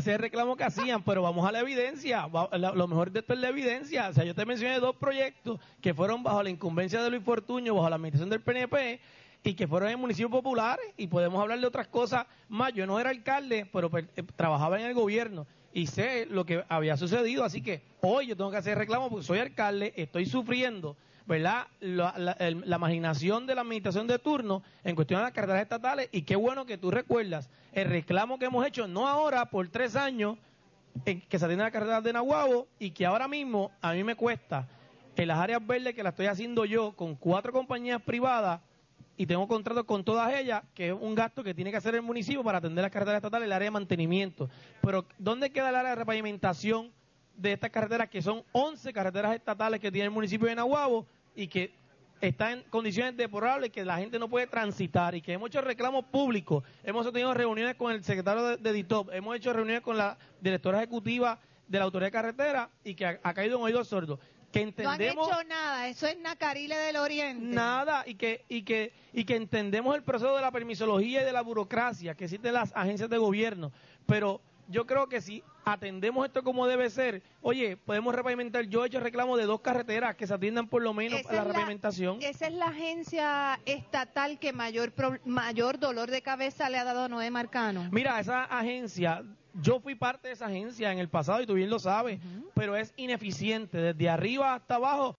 ese es el reclamo que hacían, pero vamos a la evidencia. Lo mejor de esto es la evidencia. O sea, yo te mencioné 2 proyectos que fueron bajo la incumbencia de Luis Fortuño, bajo la administración del PNP, y que fueron en municipios populares, y podemos hablar de otras cosas más. Yo no era alcalde, pero trabajaba en el gobierno y sé lo que había sucedido, así que hoy yo tengo que hacer reclamo porque soy alcalde, estoy sufriendo, ¿verdad?, la marginación de la administración de turno en cuestión de las carreteras estatales, y qué bueno que tú recuerdas el reclamo que hemos hecho, no ahora, por 3 años, que se atiende la carretera de Naguabo, y que ahora mismo a mí me cuesta, en las áreas verdes que la estoy haciendo yo con 4 compañías privadas, y tengo contratos con todas ellas, que es un gasto que tiene que hacer el municipio para atender las carreteras estatales, el área de mantenimiento. Pero, ¿dónde queda el área de repavimentación de estas carreteras, que son 11 carreteras estatales que tiene el municipio de Naguabo y que están en condiciones deplorables, que la gente no puede transitar, y que hemos hecho reclamos públicos, hemos tenido reuniones con el secretario de DITOP, hemos hecho reuniones con la directora ejecutiva de la Autoridad de Carretera, y que ha caído en oídos sordos? Que entendemos, no han hecho nada, eso es Nacarile del Oriente. Nada, y que entendemos el proceso de la permisología y de la burocracia que existen las agencias de gobierno, pero yo creo que si atendemos esto como debe ser, oye, podemos repavimentar. Yo he hecho reclamo de 2 carreteras que se atiendan por lo menos a la repavimentación. Esa es la agencia estatal que mayor dolor de cabeza le ha dado a Noé Marcano. Mira, esa agencia, yo fui parte de esa agencia en el pasado y tú bien lo sabes, pero es ineficiente, desde arriba hasta abajo